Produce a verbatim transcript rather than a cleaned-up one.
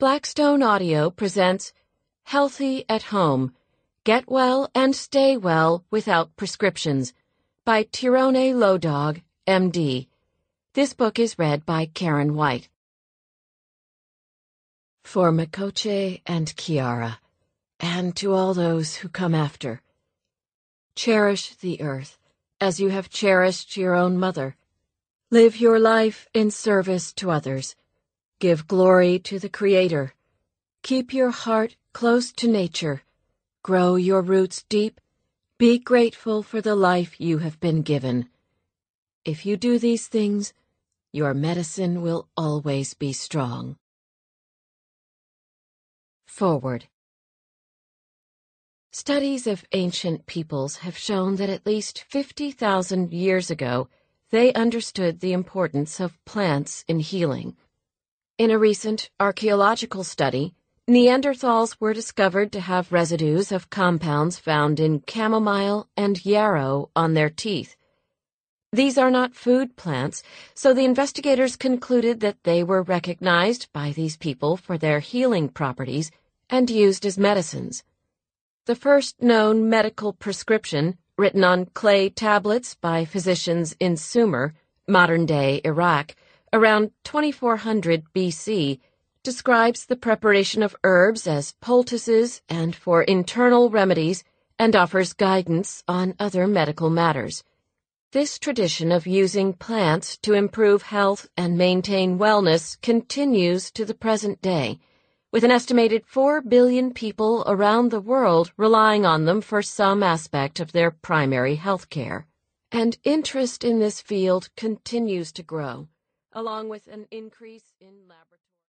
Blackstone Audio presents Healthy at Home, Get Well and Stay Well Without Prescriptions by Tirone Lodog, M D. This book is read by Karen White. For Makoche and Kiara, and to all those who come after, cherish the earth as you have cherished your own mother. Live your life in service to others. Give glory to the Creator. Keep your heart close to nature. Grow your roots deep. Be grateful for the life you have been given. If you do these things, your medicine will always be strong. Forward. Studies of ancient peoples have shown that at least fifty thousand years ago, they understood the importance of plants in healing. In a recent archaeological study, Neanderthals were discovered to have residues of compounds found in chamomile and yarrow on their teeth. These are not food plants, so the investigators concluded that they were recognized by these people for their healing properties and used as medicines. The first known medical prescription, written on clay tablets by physicians in Sumer, modern-day Iraq, around twenty-four hundred B C, describes the preparation of herbs as poultices and for internal remedies and offers guidance on other medical matters. This tradition of using plants to improve health and maintain wellness continues to the present day, with an estimated four billion people around the world relying on them for some aspect of their primary health care. And interest in this field continues to grow, along with an increase in laboratory